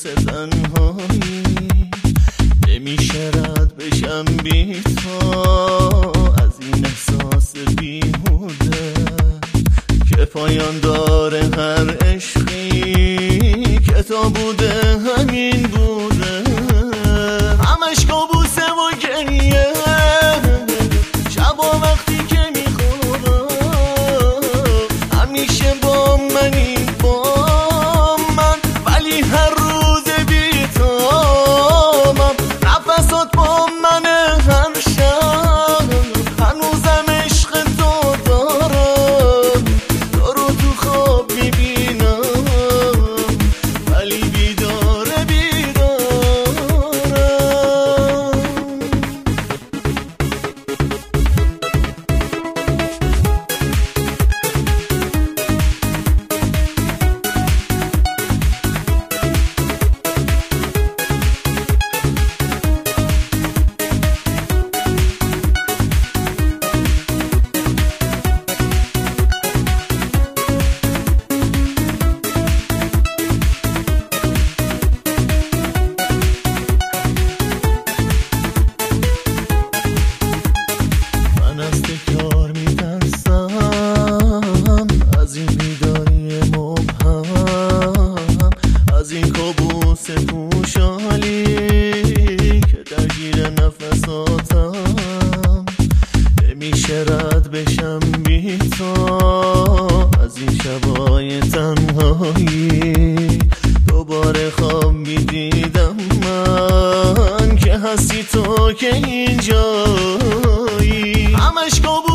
تنهایی نمیشه رد بشم بی تو از این احساس بیهوده که پایان داره هر عشقی که تا بوده همین بوده همش کابوسه و گریه شبا وقتی که میخورم همیشه با منی با من ولی هر روز بی‌تامم نفسات با منه هر شب هنوزم عشق تو دارم تو رو تو خواب میبینم ولی بیداره بیدارم کار میترسم از این بیداری مبهم از این کابوس پوشالی که درگیر نفساتم نمیشه رد بشم بی تو از این شبای تنهایی دوباره خواب میدیدم من که هستی تو که اینجایی همش